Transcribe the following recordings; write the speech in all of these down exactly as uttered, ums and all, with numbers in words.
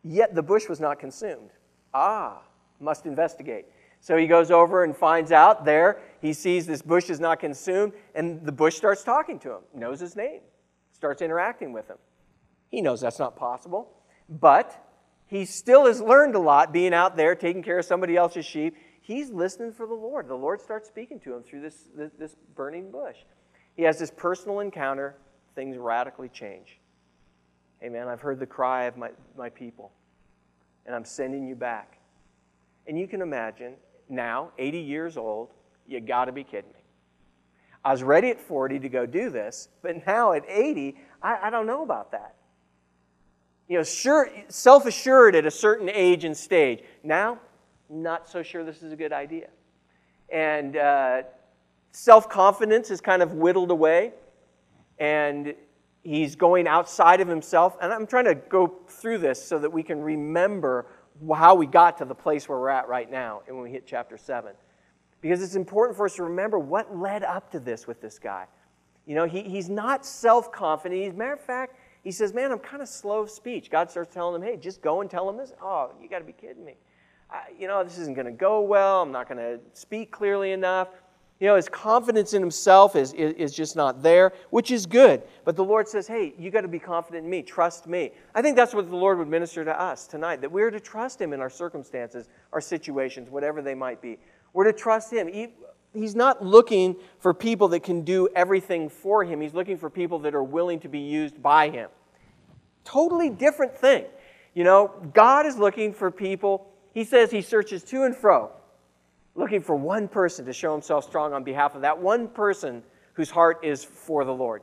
yet the bush was not consumed. Ah, must investigate. So he goes over and finds out there. He sees this bush is not consumed, and the bush starts talking to him, knows his name, starts interacting with him. He knows that's not possible, but he still has learned a lot being out there taking care of somebody else's sheep. He's listening for the Lord. The Lord starts speaking to him through this, this, this burning bush. He has this personal encounter. Things radically change. Amen. I've heard the cry of my, my people, and I'm sending you back. And you can imagine, now, eighty years old, you got to be kidding me. I was ready at forty to go do this, but now at eighty, I, I don't know about that. You know, sure, self-assured at a certain age and stage. Now, not so sure this is a good idea. And uh, self-confidence is kind of whittled away, and he's going outside of himself. And I'm trying to go through this so that we can remember how we got to the place where we're at right now and when we hit chapter seven. Because it's important for us to remember what led up to this with this guy. You know, he, he's not self-confident. As a matter of fact, he says, man, I'm kind of slow of speech. God starts telling him, hey, just go and tell him this. Oh, you got to be kidding me. I, you know, this isn't going to go well. I'm not going to speak clearly enough. You know, his confidence in himself is, is, is just not there, which is good. But the Lord says, hey, you got to be confident in me. Trust me. I think that's what the Lord would minister to us tonight, that we're to trust him in our circumstances, our situations, whatever they might be. We're to trust him. He, he's not looking for people that can do everything for him. He's looking for people that are willing to be used by him. Totally different thing. You know, God is looking for people. He says he searches to and fro, looking for one person to show himself strong on behalf of that one person whose heart is for the Lord.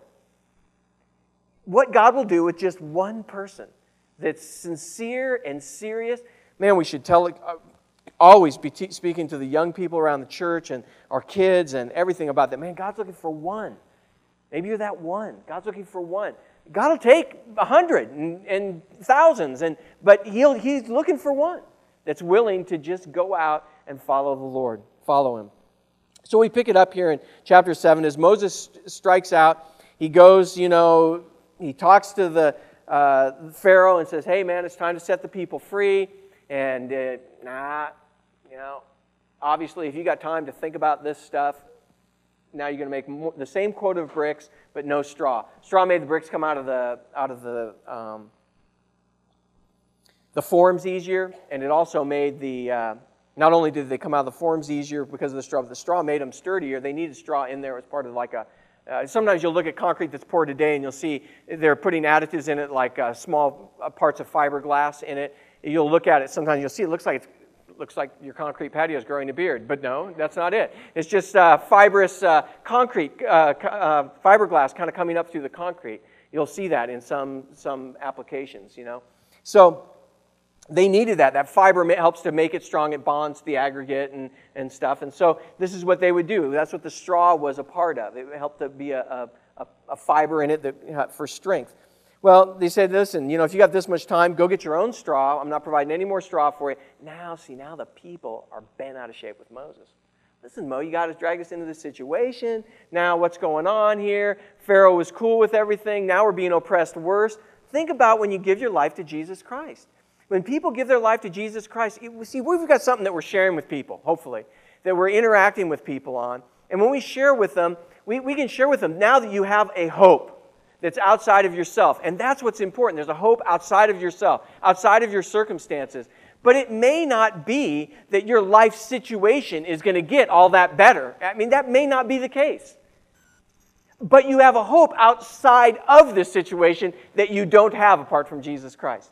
What God will do with just one person that's sincere and serious, man, we should tell, uh, always be te- speaking to the young people around the church and our kids and everything about that. Man, God's looking for one. Maybe you're that one. God's looking for one. God will take a hundred and, and thousands, and but he'll, he's looking for one that's willing to just go out and follow the Lord, follow him. So we pick it up here in chapter seven as Moses strikes out. He goes, you know, he talks to the uh, Pharaoh and says, hey, man, it's time to set the people free. And, uh, nah, you know, obviously if you got time to think about this stuff, now you're going to make more, the same quota of bricks, but no straw. Straw made the bricks come out of the out of the um, the forms easier, and it also made the uh, not only did they come out of the forms easier because of the straw, but the straw made them sturdier. They needed straw in there as part of like a. Uh, sometimes you'll look at concrete that's poured today, and you'll see they're putting additives in it, like uh, small uh, parts of fiberglass in it. You'll look at it. Sometimes you'll see it looks like it's. Looks like your concrete patio is growing a beard, but no, that's not it. It's just uh, fibrous uh, concrete, uh, uh, fiberglass kind of coming up through the concrete. You'll see that in some some applications, you know. So they needed that. That fiber helps to make it strong. It bonds the aggregate and, and stuff. And so this is what they would do. That's what the straw was a part of. It helped to be a, a, a fiber in it that, you know, for strength. Well, they said, listen, you know, if you got this much time, go get your own straw. I'm not providing any more straw for you. Now, see, now the people are bent out of shape with Moses. Listen, Mo, you got to drag us into this situation. Now, what's going on here? Pharaoh was cool with everything. Now we're being oppressed worse. Think about when you give your life to Jesus Christ. When people give their life to Jesus Christ, it, see, we've got something that we're sharing with people, hopefully, that we're interacting with people on. And when we share with them, we, we can share with them now that you have a hope that's outside of yourself. And that's what's important. There's a hope outside of yourself, outside of your circumstances. But it may not be that your life situation is going to get all that better. I mean, that may not be the case. But you have a hope outside of this situation that you don't have apart from Jesus Christ.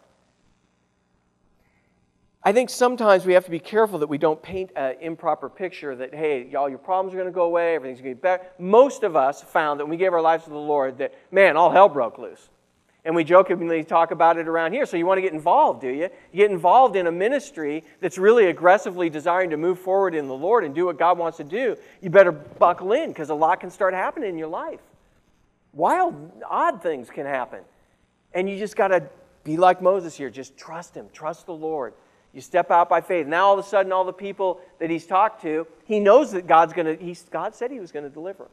I think sometimes we have to be careful that we don't paint an improper picture that, hey, all your problems are going to go away, everything's going to be better. Most of us found that when we gave our lives to the Lord that, man, all hell broke loose. And we jokingly talk about it around here. So you want to get involved, do you? You get involved in a ministry that's really aggressively desiring to move forward in the Lord and do what God wants to do. You better buckle in because a lot can start happening in your life. Wild, odd things can happen. And you just got to be like Moses here. Just trust him. Trust the Lord. You step out by faith. Now all of a sudden, all the people that he's talked to, he knows that God's going to, he's, God said he was going to deliver him.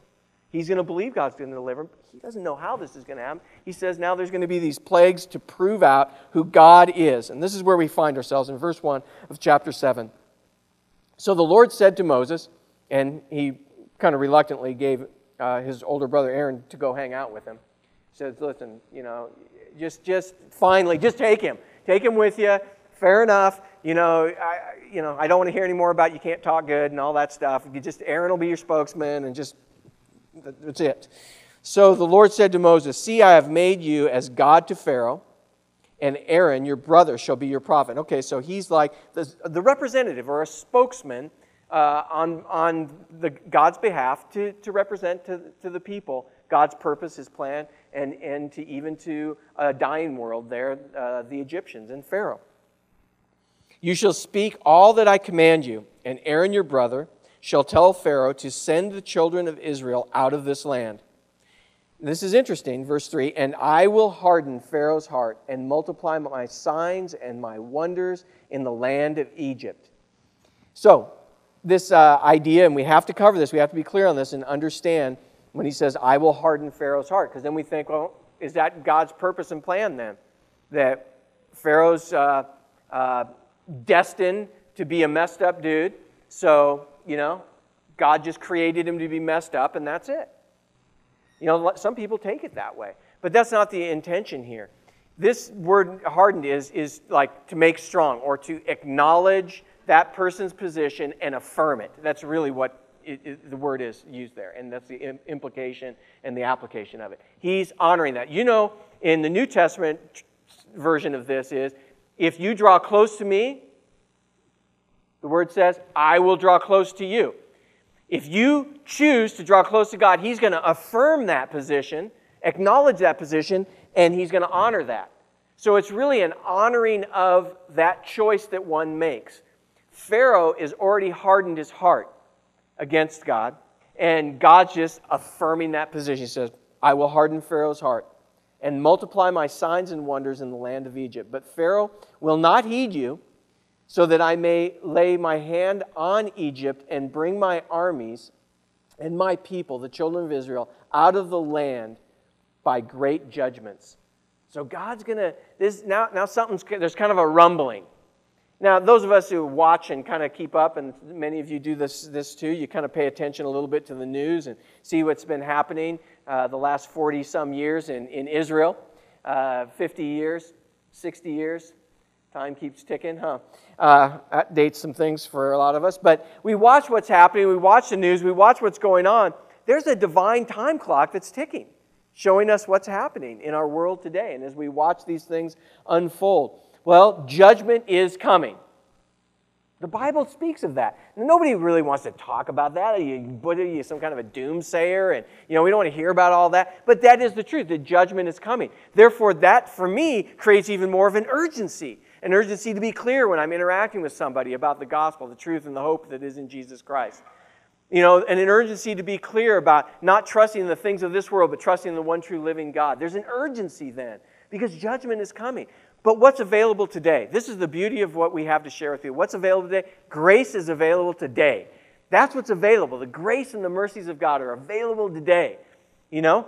He's going to believe God's going to deliver him. But he doesn't know how this is going to happen. He says now there's going to be these plagues to prove out who God is. And this is where we find ourselves in verse one of chapter seven. So the Lord said to Moses, and he kind of reluctantly gave uh, his older brother Aaron to go hang out with him. He says, listen, you know, just, just finally, just take him. Take him with you. Fair enough. You know, I, you know, I don't want to hear any more about you can't talk good and all that stuff. You just Aaron will be your spokesman, and just that's it. So the Lord said to Moses, see, I have made you as God to Pharaoh, and Aaron, your brother, shall be your prophet. Okay, so he's like the, the representative or a spokesman uh, on, on the, God's behalf to, to represent to, to the people God's purpose, His plan, and, and to even to a dying world there, uh, the Egyptians and Pharaoh. You shall speak all that I command you, and Aaron your brother shall tell Pharaoh to send the children of Israel out of this land. This is interesting, verse three, and I will harden Pharaoh's heart and multiply my signs and my wonders in the land of Egypt. So, this uh, idea, and we have to cover this, we have to be clear on this and understand when he says, I will harden Pharaoh's heart. Because then we think, well, is that God's purpose and plan then? That Pharaoh's uh, uh, destined to be a messed up dude, so, you know, God just created him to be messed up, and that's it. You know, some people take it that way. But that's not the intention here. This word hardened is, is like to make strong or to acknowledge that person's position and affirm it. That's really what it, it, the word is used there. And that's the implication and the application of it. He's honoring that. You know, in the New Testament version of this is, if you draw close to me, the word says, I will draw close to you. If you choose to draw close to God, He's going to affirm that position, acknowledge that position, and He's going to honor that. So it's really an honoring of that choice that one makes. Pharaoh has already hardened his heart against God, and God's just affirming that position. He says, I will harden Pharaoh's heart and multiply my signs and wonders in the land of Egypt. But Pharaoh will not heed you, so that I may lay my hand on Egypt and bring my armies and my people, the children of Israel, out of the land by great judgments. So God's going to, this now, now something's, there's kind of a rumbling. Now, those of us who watch and kind of keep up, and many of you do this, this too, you kind of pay attention a little bit to the news and see what's been happening uh, the last forty-some years in, in Israel, uh, fifty years, sixty years. Time keeps ticking, huh? Uh, that dates some things for a lot of us. But we watch what's happening. We watch the news. We watch what's going on. There's a divine time clock that's ticking, showing us what's happening in our world today. And as we watch these things unfold, well, judgment is coming. The Bible speaks of that. Nobody really wants to talk about that. Are you, what are you, some kind of a doomsayer? And, you know, we don't want to hear about all that. But that is the truth. The judgment is coming. Therefore, that, for me, creates even more of an urgency. An urgency to be clear when I'm interacting with somebody about the gospel, the truth and the hope that is in Jesus Christ. You know, and an urgency to be clear about not trusting in the things of this world, but trusting in the one true living God. There's an urgency then, because judgment is coming. But what's available today? This is the beauty of what we have to share with you. What's available today? Grace is available today. That's what's available. The grace and the mercies of God are available today. You know?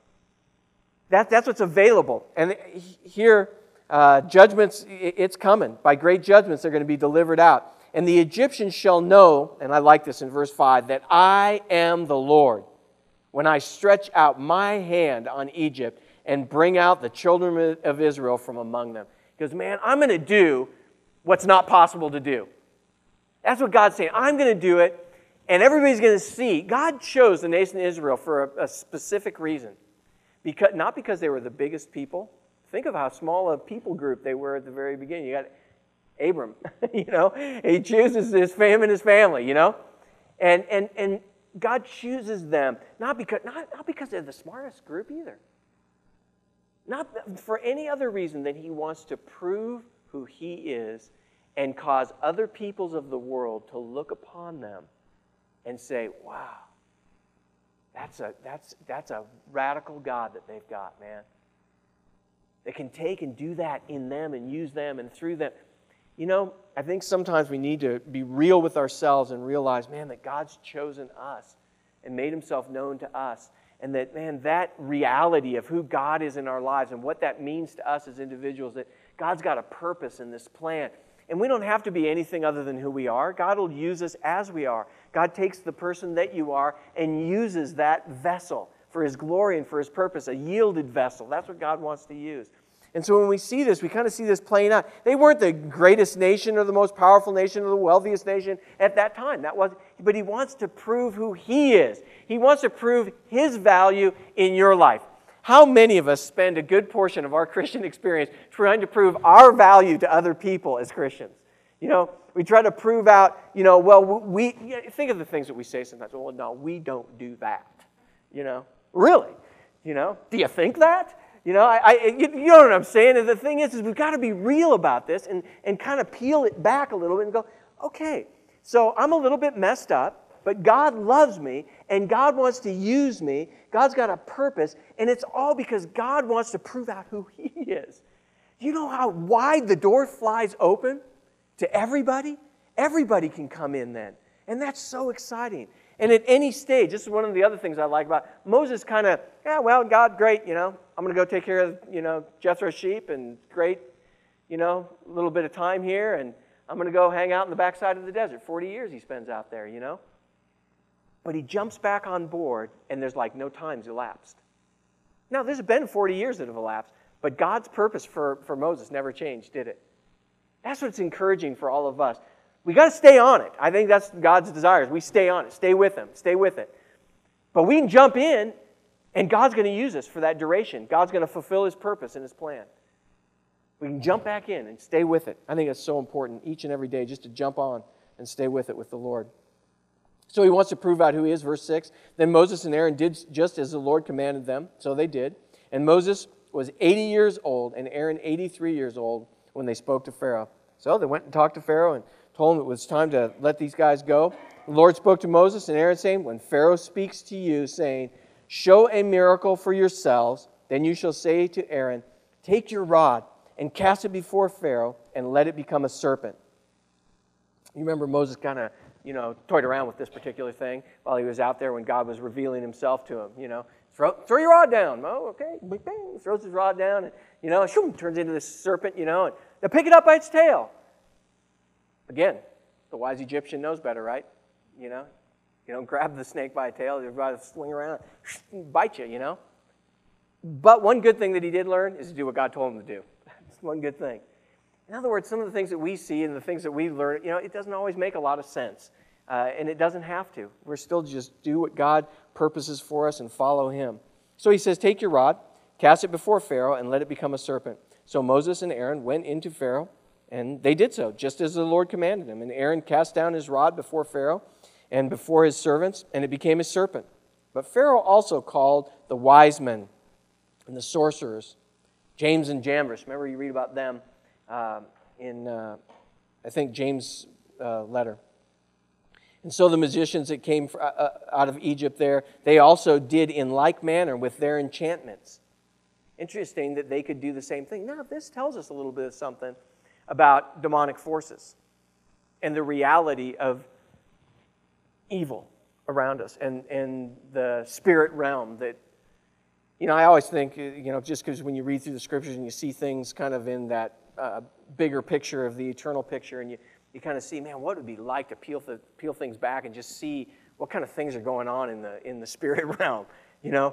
That, that's what's available. And here, uh, judgments, it's coming. By great judgments, they're going to be delivered out. And the Egyptians shall know, and I like this in verse five, that I am the Lord when I stretch out my hand on Egypt and bring out the children of Israel from among them. Because, man, I'm going to do what's not possible to do. That's what God's saying. I'm going to do it, and everybody's going to see. God chose the nation of Israel for a, a specific reason. Because, not because they were the biggest people. Think of how small a people group they were at the very beginning. You got Abram, you know. He chooses his fam and his family, you know. And, and, and God chooses them, not because, not, not because they're the smartest group either. Not for any other reason than He wants to prove who He is and cause other peoples of the world to look upon them and say, wow, that's a, that's, that's a radical God that they've got, man. They can take and do that in them and use them and through them. You know, I think sometimes we need to be real with ourselves and realize, man, that God's chosen us and made himself known to us. And that, man, that reality of who God is in our lives and what that means to us as individuals, that God's got a purpose in this plan. And we don't have to be anything other than who we are. God will use us as we are. God takes the person that you are and uses that vessel for his glory and for his purpose, a yielded vessel. That's what God wants to use. And so when we see this, we kind of see this playing out. They weren't the greatest nation or the most powerful nation or the wealthiest nation at that time. That was, but he wants to prove who he is. He wants to prove his value in your life. How many of us spend a good portion of our Christian experience trying to prove our value to other people as Christians? You know, we try to prove out, you know, well, we, think of the things that we say sometimes. Well, no, we don't do that. You know, really? You know, do you think that? You know, I, I, you, you know what I'm saying? And the thing is, is we've got to be real about this and, and kind of peel it back a little bit and go, okay, so I'm a little bit messed up, but God loves me, and God wants to use me. God's got a purpose, and it's all because God wants to prove out who he is. You know how wide the door flies open to everybody? Everybody can come in then, and that's so exciting. And at any stage, this is one of the other things I like about Moses. Kind of, yeah, well, God, great, you know, I'm going to go take care of, you know, Jethro's sheep, and great, you know, a little bit of time here, and I'm going to go hang out in the backside of the desert. forty years he spends out there, you know. But he jumps back on board, and there's like no time's elapsed. Now, there's been forty years that have elapsed, but God's purpose for, for Moses never changed, did it? That's what's encouraging for all of us. We got to stay on it. I think that's God's desire. We stay on it. Stay with him. Stay with it. But we can jump in, and God's going to use us for that duration. God's going to fulfill his purpose and his plan. We can jump back in and stay with it. I think it's so important each and every day just to jump on and stay with it with the Lord. So he wants to prove out who he is. Verse six, then Moses and Aaron did just as the Lord commanded them. So they did. And Moses was eighty years old and Aaron eighty-three years old when they spoke to Pharaoh. So they went and talked to Pharaoh and told him it was time to let these guys go. The Lord spoke to Moses and Aaron, saying, when Pharaoh speaks to you, saying, show a miracle for yourselves, then you shall say to Aaron, take your rod and cast it before Pharaoh and let it become a serpent. You remember Moses kind of, you know, toyed around with this particular thing while he was out there when God was revealing himself to him, you know. Throw, throw your rod down. Oh, okay. Bing, bing. Throws his rod down and, you know, shoom, turns into this serpent, you know, and now pick it up by its tail. Again, the wise Egyptian knows better, right? You know, you don't grab the snake by a tail, you rather swing around, bite you, you know. But one good thing that he did learn is to do what God told him to do. That's one good thing. In other words, some of the things that we see and the things that we learn, you know, it doesn't always make a lot of sense. Uh, and it doesn't have to. We're still just do what God purposes for us and follow him. So he says, take your rod, cast it before Pharaoh, and let it become a serpent. So Moses and Aaron went into Pharaoh, and they did so, just as the Lord commanded him. And Aaron cast down his rod before Pharaoh and before his servants, and it became a serpent. But Pharaoh also called the wise men and the sorcerers, James and Jambres. Remember you read about them uh, in, uh, I think, James' uh, letter. And so the magicians that came out of Egypt there, they also did in like manner with their enchantments. Interesting that they could do the same thing. Now, this tells us a little bit of something about demonic forces and the reality of evil around us and, and the spirit realm that, you know, I always think, you know, just because when you read through the scriptures and you see things kind of in that uh, bigger picture of the eternal picture, and you You kind of see, man, what it would be like to peel, the, peel things back and just see what kind of things are going on in the in the spirit realm, you know?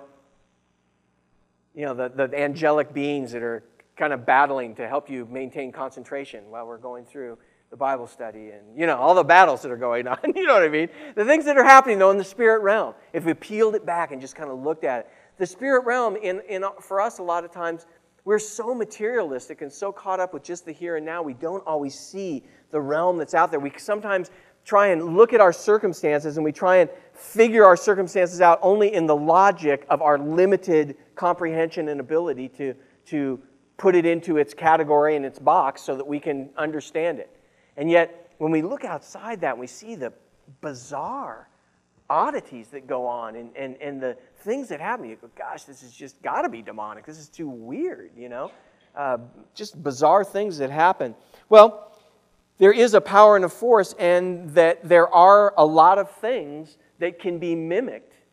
You know, the, the angelic beings that are kind of battling to help you maintain concentration while we're going through the Bible study and, you know, all the battles that are going on, you know what I mean? The things that are happening, though, in the spirit realm. If we peeled it back and just kind of looked at it. The spirit realm, in, in for us, a lot of times, we're so materialistic and so caught up with just the here and now, we don't always see the realm that's out there. We sometimes try and look at our circumstances and we try and figure our circumstances out only in the logic of our limited comprehension and ability to, to put it into its category and its box so that we can understand it. And yet, when we look outside that and we see the bizarre oddities that go on and, and, and the things that happen, you go, gosh, this has just got to be demonic. This is too weird, you know? Uh, just bizarre things that happen. Well, there is a power and a force, and that there are a lot of things that can be mimicked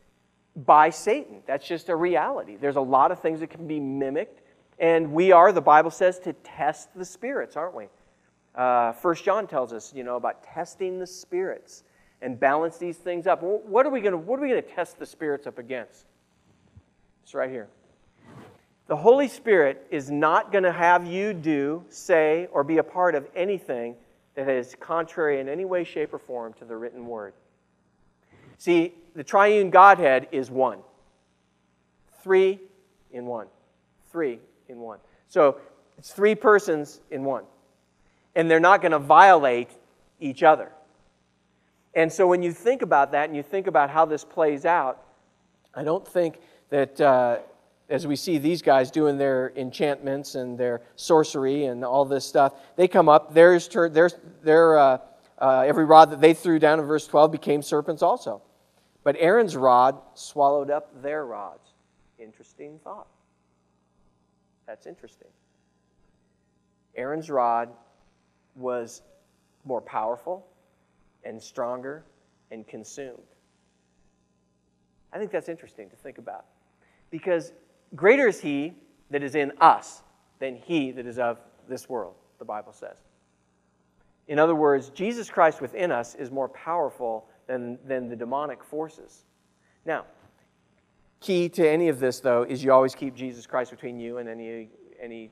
by Satan. That's just a reality. There's a lot of things that can be mimicked, and we are, the Bible says, to test the spirits, aren't we? Uh, First John tells us, you know, about testing the spirits and balance these things up. What are we going to What are we going to test the spirits up against? It's right here. The Holy Spirit is not going to have you do, say, or be a part of anything that is contrary in any way, shape, or form to the written word. See, the triune Godhead is one. Three in one. Three in one. So it's three persons in one. And they're not going to violate each other. And so when you think about that and you think about how this plays out, I don't think that uh, as we see these guys doing their enchantments and their sorcery and all this stuff, they come up, there's, there's, their, uh, uh, every rod that they threw down in verse twelve became serpents also. But Aaron's rod swallowed up their rods. Interesting thought. That's interesting. Aaron's rod was more powerful and stronger and consumed. I think that's interesting to think about. Because greater is he that is in us than he that is of this world, the Bible says. In other words, Jesus Christ within us is more powerful than, than the demonic forces. Now, key to any of this, though, is you always keep Jesus Christ between you and any, any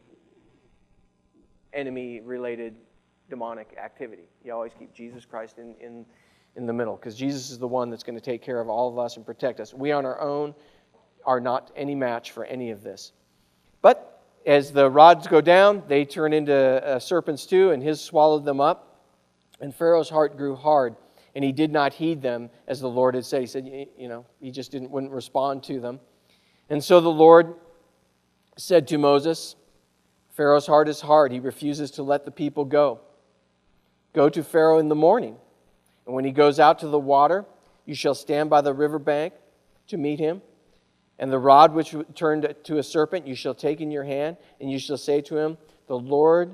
enemy-related demonic activity. You always keep Jesus Christ in, in, in the middle, because Jesus is the one that's going to take care of all of us and protect us. We on our own are not any match for any of this. But as the rods go down, they turn into uh, serpents too, and his swallowed them up. And Pharaoh's heart grew hard, and he did not heed them as the Lord had said. He said, you know, he just didn't wouldn't respond to them. And so the Lord said to Moses, Pharaoh's heart is hard. He refuses to let the people go. Go to Pharaoh in the morning, and when he goes out to the water, you shall stand by the river bank to meet him. And the rod which turned to a serpent you shall take in your hand, and you shall say to him, the Lord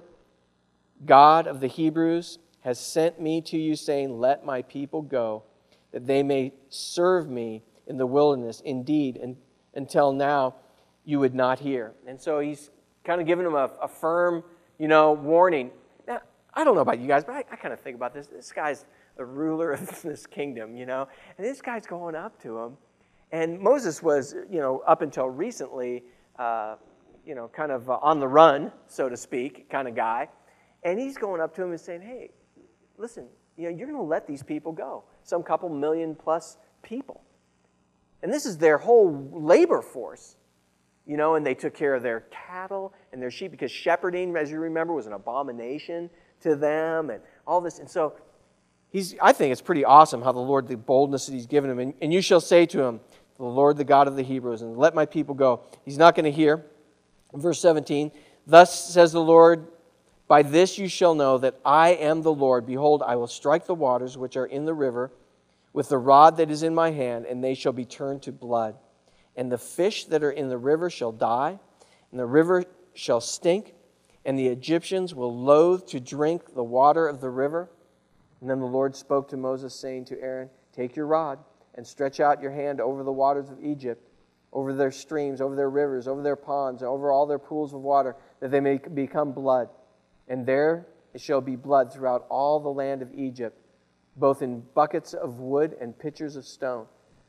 God of the Hebrews has sent me to you, saying, let my people go, that they may serve me in the wilderness. Indeed, and until now you would not hear. And so he's kind of giving them a, a firm, you know, warning. Now, I don't know about you guys, but I, I kind of think about this. This guy's the ruler of this kingdom, you know, and this guy's going up to him. And Moses was, you know, up until recently, uh, you know, kind of uh, on the run, so to speak, kind of guy. And he's going up to him and saying, hey, listen, you know, you're going to let these people go. Some couple million plus people. And this is their whole labor force, you know, and they took care of their cattle and their sheep because shepherding, as you remember, was an abomination to them and all this. And so he's, I think it's pretty awesome how the Lord, the boldness that he's given him. And, and you shall say to him, the Lord, the God of the Hebrews, and let my people go. He's not going to hear. Verse seventeen, thus says the Lord, by this you shall know that I am the Lord. Behold, I will strike the waters which are in the river with the rod that is in my hand, and they shall be turned to blood. And the fish that are in the river shall die, and the river shall stink, and the Egyptians will loathe to drink the water of the river. And then the Lord spoke to Moses, saying to Aaron, take your rod and stretch out your hand over the waters of Egypt, over their streams, over their rivers, over their ponds, and over all their pools of water, that they may become blood. And there it shall be blood throughout all the land of Egypt, both in buckets of wood and pitchers of stone.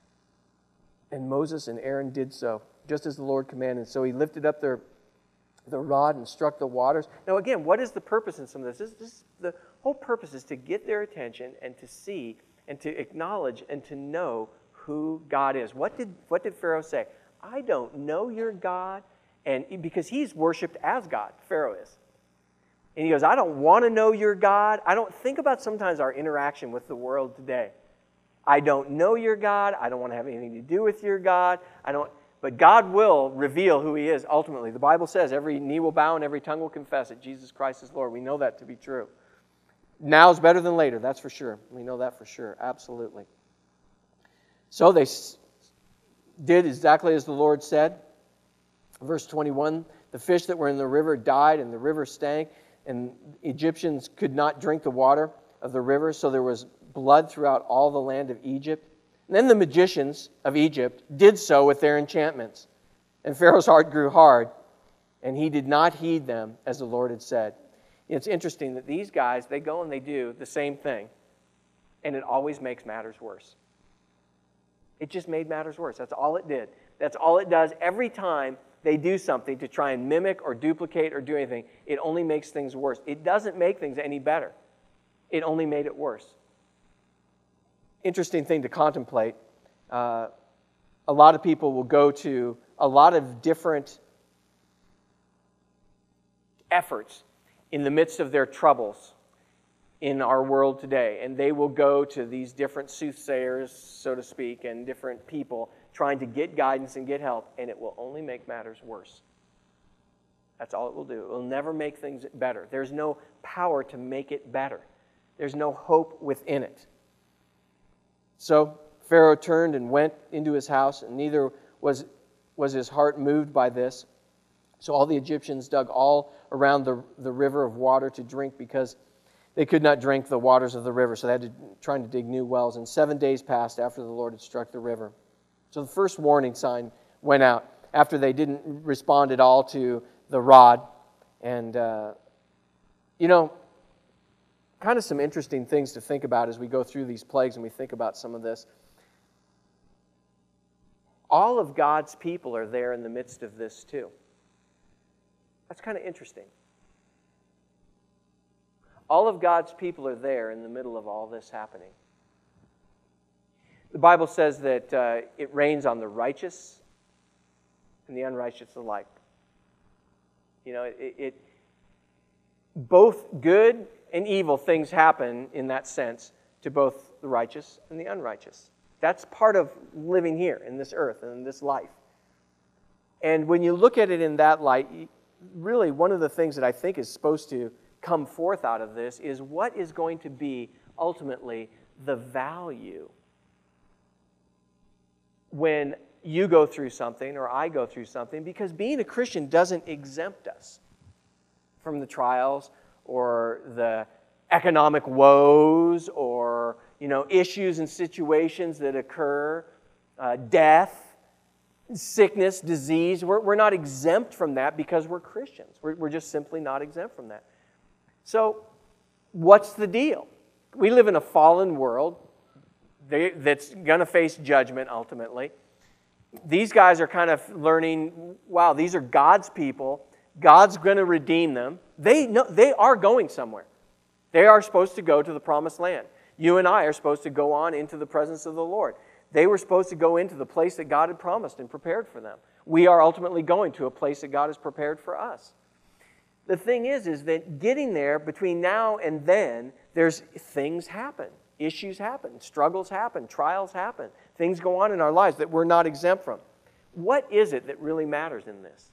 And Moses and Aaron did so, just as the Lord commanded. So he lifted up their the rod and struck the waters. Now again, what is the purpose in some of this? This, this? The whole purpose is to get their attention and to see and to acknowledge and to know who God is. What did, what did Pharaoh say? I don't know your God. And because he's worshipped as God, Pharaoh is. And he goes, I don't want to know your God. I don't think about sometimes our interaction with the world today. I don't know your God. I don't want to have anything to do with your God. I don't. But God will reveal who he is ultimately. The Bible says every knee will bow and every tongue will confess that Jesus Christ is Lord. We know that to be true. Now is better than later, that's for sure. We know that for sure, absolutely. So they did exactly as the Lord said. Verse twenty-one, the fish that were in the river died and the river stank, and Egyptians could not drink the water of the river, so there was blood throughout all the land of Egypt, And then the magicians of Egypt did so with their enchantments. And Pharaoh's heart grew hard, and he did not heed them as the Lord had said. It's interesting that these guys, they go and they do the same thing, and it always makes matters worse. It just made matters worse. That's all it did. That's all it does. Every time they do something to try and mimic or duplicate or do anything, it only makes things worse. It doesn't make things any better. It only made it worse. Interesting thing to contemplate. Uh, a lot of people will go to a lot of different efforts in the midst of their troubles in our world today. And they will go to these different soothsayers, so to speak, and different people trying to get guidance and get help, and it will only make matters worse. That's all it will do. It will never make things better. There's no power to make it better. There's no hope within it. So Pharaoh turned and went into his house, and neither was, was his heart moved by this. So all the Egyptians dug all around the, the river of water to drink, because they could not drink the waters of the river. So they had to try to dig new wells. And seven days passed after the Lord had struck the river. So the first warning sign went out after they didn't respond at all to the rod. And, uh, you know, kind of some interesting things to think about as we go through these plagues and we think about some of this. All of God's people are there in the midst of this too. That's kind of interesting. All of God's people are there in the middle of all this happening. The Bible says that uh, it rains on the righteous and the unrighteous alike. You know, it, it both good and evil things happen in that sense to both the righteous and the unrighteous. That's part of living here in this earth and in this life. And when you look at it in that light, really one of the things that I think is supposed to come forth out of this is what is going to be ultimately the value when you go through something or I go through something, because being a Christian doesn't exempt us from the trials or the economic woes or, you know, issues and situations that occur, uh, death, sickness, disease. We're, we're not exempt from that because we're Christians. We're, we're just simply not exempt from that. So what's the deal? We live in a fallen world they, that's going to face judgment ultimately. These guys are kind of learning, wow, these are God's people. God's going to redeem them. They know, they are going somewhere. They are supposed to go to the promised land. You and I are supposed to go on into the presence of the Lord. They were supposed to go into the place that God had promised and prepared for them. We are ultimately going to a place that God has prepared for us. The thing is, is that getting there, between now and then, there's things happen. Issues happen. Struggles happen. Trials happen. Things go on in our lives that we're not exempt from. What is it that really matters in this?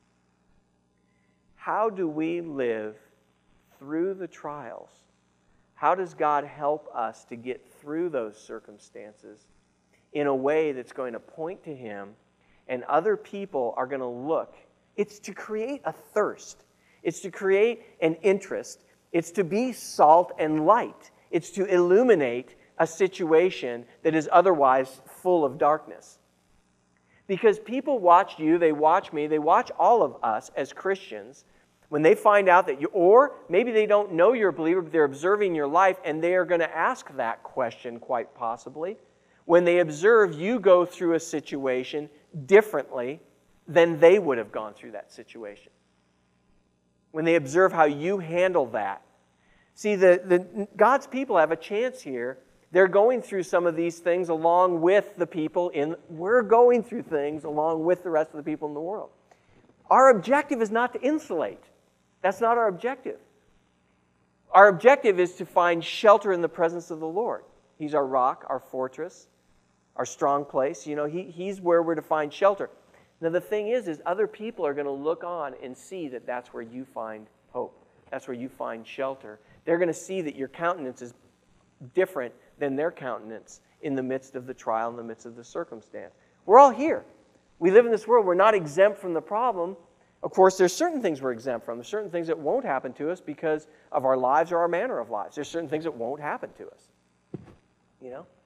How do we live through the trials? How does God help us to get through those circumstances in a way that's going to point to Him and other people are going to look? It's to create a thirst. It's to create an interest. It's to be salt and light. It's to illuminate a situation that is otherwise full of darkness. Because people watch you, they watch me, they watch all of us as Christians. When they find out that you, or maybe they don't know you're a believer, but they're observing your life, and they are going to ask that question quite possibly. When they observe you go through a situation differently than they would have gone through that situation. When they observe how you handle that. See, the, the God's people have a chance here. They're going through some of these things along with the people in, we're going through things along with the rest of the people in the world. Our objective is not to insulate. That's not our objective. Our objective is to find shelter in the presence of the Lord. He's our rock, our fortress, our strong place. You know, he, He's where we're to find shelter. Now, the thing is, is other people are going to look on and see that that's where you find hope. That's where you find shelter. They're going to see that your countenance is different than their countenance in the midst of the trial, in the midst of the circumstance. We're all here. We live in this world. We're not exempt from the problem. Of course, there's certain things we're exempt from. There's certain things that won't happen to us because of our lives or our manner of lives. There's certain things that won't happen to us. You know?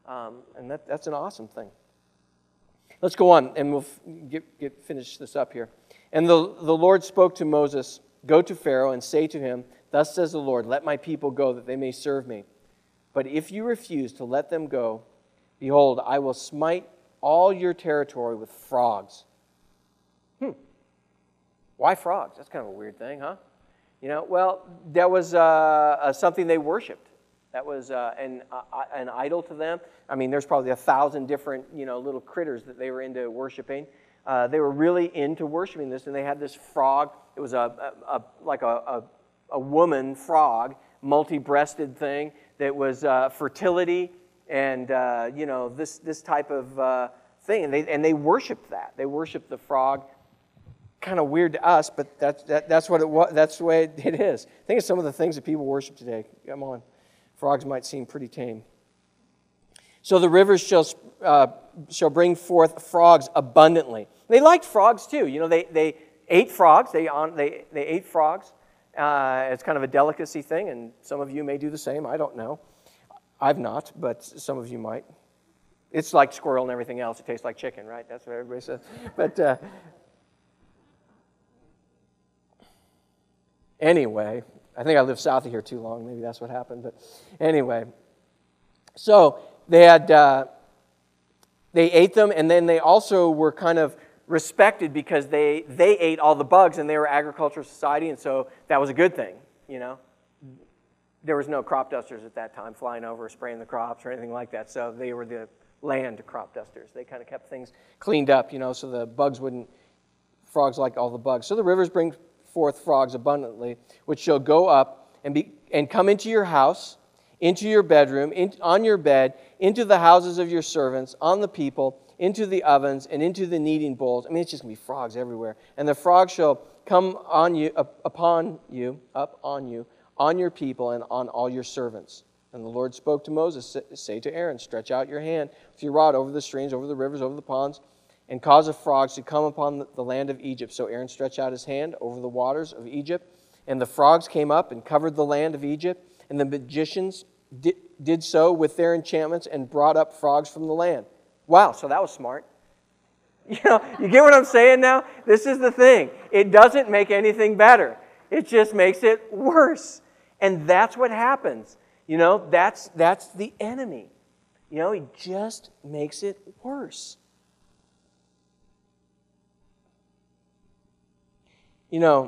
Um, and that, that's an awesome thing. Let's go on, and we'll f- get, get finish this up here. And the, the Lord spoke to Moses, "Go to Pharaoh and say to him, 'Thus says the Lord, let my people go, that they may serve me. But if you refuse to let them go, behold, I will smite all your territory with frogs.'" Hmm. Why frogs? That's kind of a weird thing, huh? You know, well, that was uh, uh, something they worshipped. That was uh, an, uh, an idol to them. I mean, there's probably a thousand different, you know, little critters that they were into worshiping. Uh, they were really into worshiping this, and they had this frog. It was a, a, a like a, a, a woman frog, multi-breasted thing that was uh, fertility and, uh, you know, this this type of uh, thing. And they, and they worshipped that. They worshipped the frog. Kind of weird to us, but that's, that, that's, what it was, that's the way it is. Think of some of the things that people worship today. Come on. Frogs might seem pretty tame. So the rivers shall uh, shall bring forth frogs abundantly. They liked frogs too. You know, they, they ate frogs. They on they they ate frogs. Uh, it's kind of a delicacy thing, and some of you may do the same. I don't know. I've not, but some of you might. It's like squirrel and everything else. It tastes like chicken, right? That's what everybody says. But uh, anyway, I think I lived south of here too long. Maybe that's what happened. But anyway, so they had uh, they ate them, and then they also were kind of respected because they they ate all the bugs, and they were agricultural society, and so that was a good thing. You know, there was no crop dusters at that time flying over spraying the crops or anything like that. So they were the land crop dusters. They kind of kept things cleaned up, you know, so the bugs wouldn't. Frogs like all the bugs. So the rivers bring forth frogs abundantly, which shall go up and be and come into your house, into your bedroom, in, on your bed, into the houses of your servants, on the people, into the ovens, and into the kneading bowls. I mean, it's just going to be frogs everywhere. And the frogs shall come on you, up, upon you, up on you, on your people, and on all your servants. And the Lord spoke to Moses, say to Aaron, "Stretch out your hand with your rod over the streams, over the rivers, over the ponds, and cause the frogs to come upon the land of Egypt." So Aaron stretched out his hand over the waters of Egypt, and the frogs came up and covered the land of Egypt, and the magicians did, did so with their enchantments and brought up frogs from the land. Wow, so that was smart. You know, you get what I'm saying now? This is the thing. It doesn't make anything better. It just makes it worse. And that's what happens. You know, that's that's the enemy. You know, he just makes it worse. You know,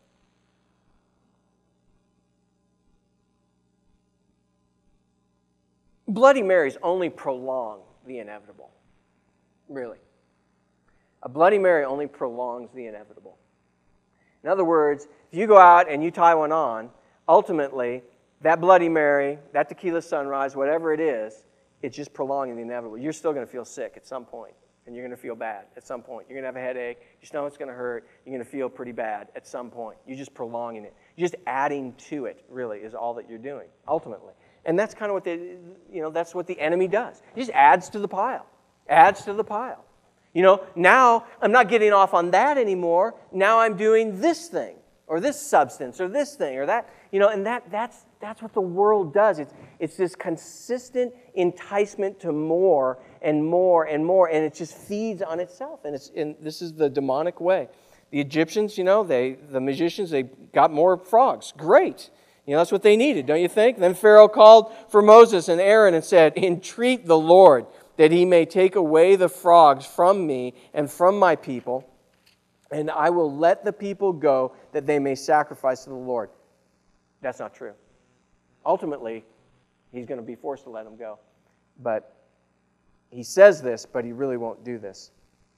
Bloody Marys only prolong the inevitable. Really. A Bloody Mary only prolongs the inevitable. In other words, if you go out and you tie one on, ultimately, that Bloody Mary, that tequila sunrise, whatever it is, it's just prolonging the inevitable. You're still going to feel sick at some point. And you're going to feel bad at some point. You're going to have a headache. Your stomach's going to hurt. You're going to feel pretty bad at some point. You're just prolonging it. You're just adding to it, really, is all that you're doing, ultimately. And that's kind of what the, you know, that's what the enemy does. He just adds to the pile. Adds to the pile. You know, now I'm not getting off on that anymore. Now I'm doing this thing, or this substance, or this thing, or that. You know, and that that's that's what the world does. It's it's this consistent enticement to more and more and more, and it just feeds on itself. And it's and this is the demonic way. The Egyptians, you know, they the magicians, they got more frogs. Great. You know, that's what they needed, don't you think? Then Pharaoh called for Moses and Aaron and said, "Entreat the Lord that he may take away the frogs from me and from my people, and I will let the people go that they may sacrifice to the Lord." That's not true. Ultimately, he's going to be forced to let them go. But he says this, but he really won't do this.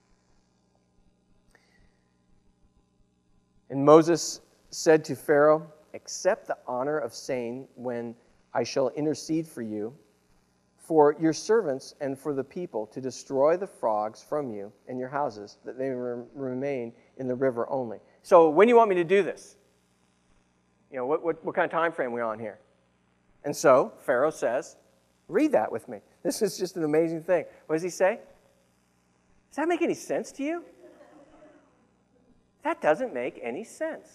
And Moses said to Pharaoh, "Accept the honor of saying when I shall intercede for you, for your servants and for the people, to destroy the frogs from you and your houses, that they re- remain in the river only." So when do you want me to do this? You know, what, what, what kind of time frame are we on here? And so Pharaoh says, read that with me. This is just an amazing thing. What does he say? Does that make any sense to you? That doesn't make any sense.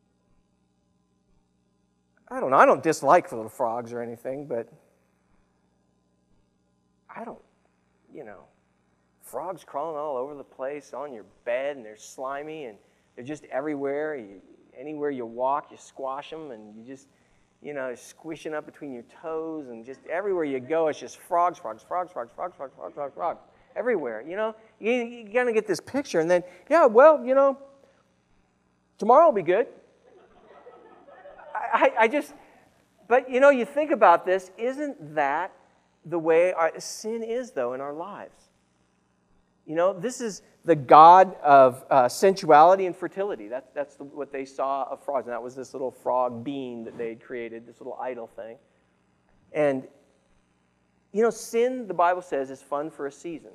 I don't know. I don't dislike little frogs or anything, but I don't, you know, frogs crawling all over the place on your bed, and they're slimy, and they're just everywhere. You, anywhere you walk, you squash them, and you just, you know, squishing up between your toes, and just everywhere you go, it's just frogs, frogs, frogs, frogs, frogs, frogs, frogs, frogs, frogs, everywhere. You know, you, you got to get this picture, and then, yeah, well, you know, tomorrow will be good. I, I, I just, but you know, you think about this, isn't that the way our sin is, though, in our lives? You know, this is the god of uh, sensuality and fertility. That's, that's the, what they saw of frogs. And that was this little frog being that they had created, this little idol thing. And, you know, sin, the Bible says, is fun for a season.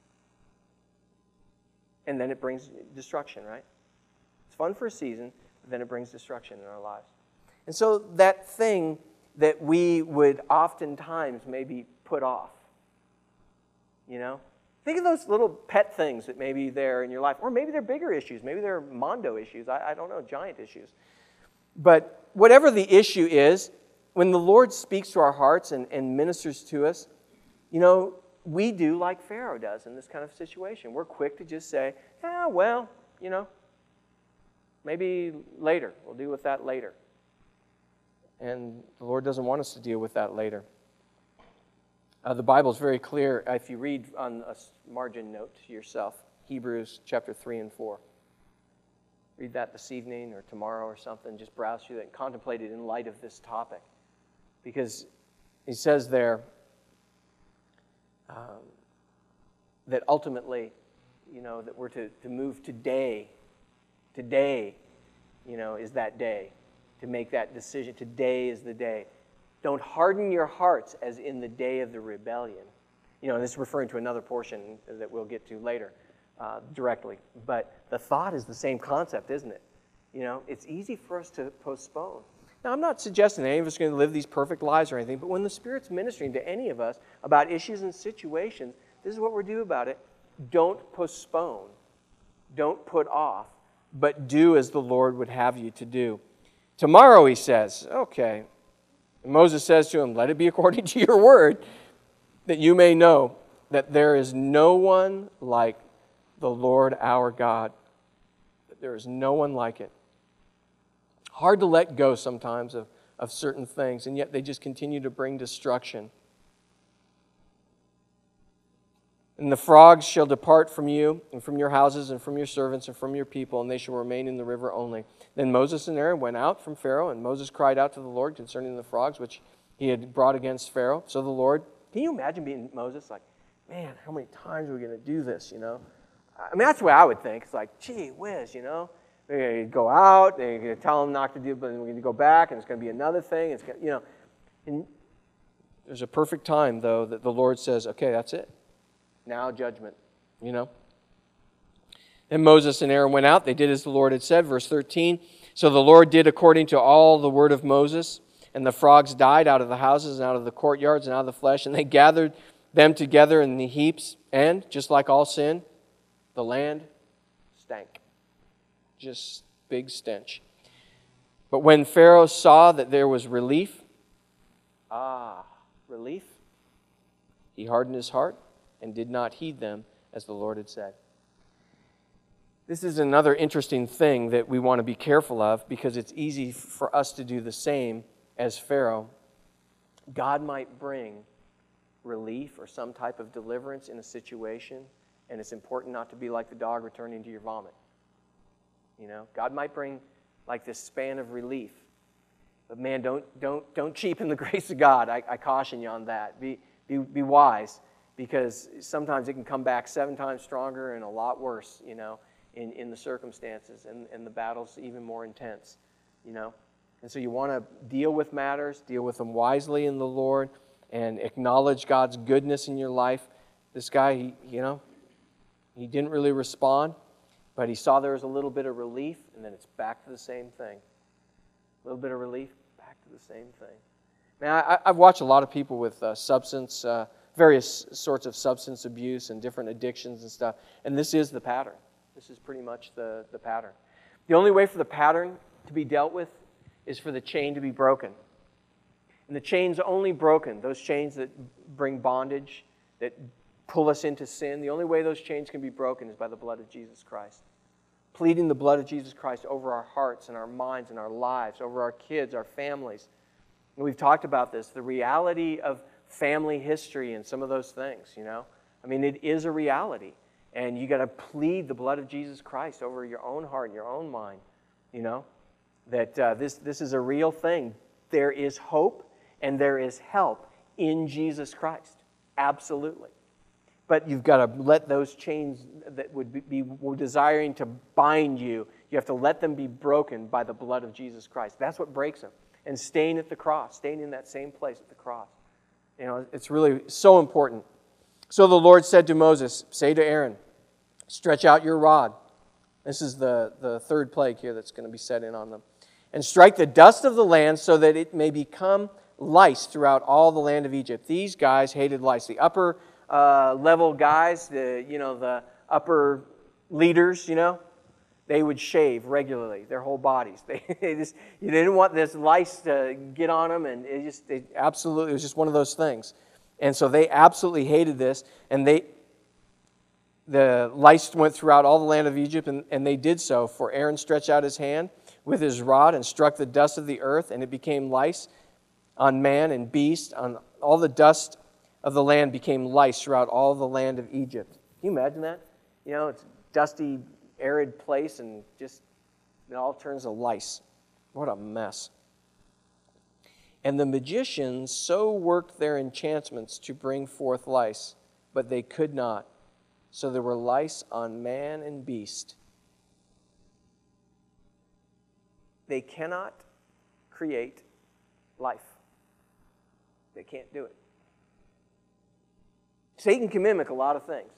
And then it brings destruction, right? It's fun for a season, but then it brings destruction in our lives. And so that thing that we would oftentimes maybe put off, you know? Think of those little pet things that may be there in your life. Or maybe they're bigger issues. Maybe they're mondo issues. I, I don't know, giant issues. But whatever the issue is, when the Lord speaks to our hearts and, and ministers to us, you know, we do like Pharaoh does in this kind of situation. We're quick to just say, yeah, well, you know, maybe later. We'll deal with that later. And the Lord doesn't want us to deal with that later. Uh, the Bible is very clear. If you read on a margin note to yourself, Hebrews chapter three and four. Read that this evening or tomorrow or something. Just browse through that and contemplate it in light of this topic. Because he says there um, that ultimately, you know, that we're to, to move today. Today, you know, is that day. To make that decision. Today is the day. Don't harden your hearts as in the day of the rebellion. You know, this is referring to another portion that we'll get to later uh, directly. But the thought is the same concept, isn't it? You know, it's easy for us to postpone. Now, I'm not suggesting that any of us are going to live these perfect lives or anything, but when the Spirit's ministering to any of us about issues and situations, this is what we're doing about it. Don't postpone. Don't put off, but do as the Lord would have you to do. Tomorrow, he says, okay. And Moses says to him, let it be according to your word, that you may know that there is no one like the Lord our God. That there is no one like it. Hard to let go sometimes of, of certain things, and yet they just continue to bring destruction. And the frogs shall depart from you, and from your houses, and from your servants, and from your people, and they shall remain in the river only. Then Moses and Aaron went out from Pharaoh, and Moses cried out to the Lord concerning the frogs, which he had brought against Pharaoh. So the Lord, can you imagine being Moses? Like, man, how many times are we going to do this, you know? I mean, that's the way I would think. It's like, gee whiz, you know? They're going to go out, they're going to tell them not to do it, but then we're going to go back, and it's going to be another thing. It's going to, you know. And there's a perfect time, though, that the Lord says, okay, that's it. Now judgment, you know. And Moses and Aaron went out. They did as the Lord had said. Verse thirteen. So the Lord did according to all the word of Moses. And the frogs died out of the houses and out of the courtyards and out of the flesh. And they gathered them together in the heaps. And, just like all sin, the land stank. Just big stench. But when Pharaoh saw that there was relief, ah, relief, he hardened his heart and did not heed them as the Lord had said. This is another interesting thing that we want to be careful of because it's easy for us to do the same as Pharaoh. God might bring relief or some type of deliverance in a situation, and it's important not to be like the dog returning to your vomit. You know, God might bring like this span of relief. But man, don't don't don't cheapen the grace of God. I, I caution you on that. Be be be wise. Because sometimes it can come back seven times stronger and a lot worse, you know, in, in the circumstances, and, and the battle's even more intense, you know. And so you want to deal with matters, deal with them wisely in the Lord, and acknowledge God's goodness in your life. This guy, he, you know, he didn't really respond, but he saw there was a little bit of relief, and then it's back to the same thing. A little bit of relief, back to the same thing. Now, I, I've watched a lot of people with uh, substance uh various sorts of substance abuse and different addictions and stuff. And this is the pattern. This is pretty much the, the pattern. The only way for the pattern to be dealt with is for the chain to be broken. And the chain's only broken, those chains that bring bondage, that pull us into sin. The only way those chains can be broken is by the blood of Jesus Christ. Pleading the blood of Jesus Christ over our hearts and our minds and our lives, over our kids, our families. And we've talked about this, the reality of family history and some of those things, you know. I mean, it is a reality. And you got to plead the blood of Jesus Christ over your own heart and your own mind, you know, that uh, this, this is a real thing. There is hope and there is help in Jesus Christ. Absolutely. But you've got to let those chains that would be, be desiring to bind you, you have to let them be broken by the blood of Jesus Christ. That's what breaks them. And staying at the cross, staying in that same place at the cross. You know, it's really so important. So the Lord said to Moses, say to Aaron, stretch out your rod. This is the, the third plague here that's going to be set in on them. And strike the dust of the land so that it may become lice throughout all the land of Egypt. These guys hated lice. The upper uh, level guys, the you know the upper leaders, you know, they would shave regularly their whole bodies. They, they just you didn't want this lice to get on them, and it just it absolutely it was just one of those things. And so they absolutely hated this, and they the lice went throughout all the land of Egypt, and, and they did so. For Aaron stretched out his hand with his rod and struck the dust of the earth, and it became lice on man and beast. On all the dust of the land became lice throughout all the land of Egypt. Can you imagine that? You know, it's a dusty, arid place, and just it all turns to lice. What a mess. And the magicians so worked their enchantments to bring forth lice, but they could not. So there were lice on man and beast. They cannot create life. They can't do it. Satan can mimic a lot of things.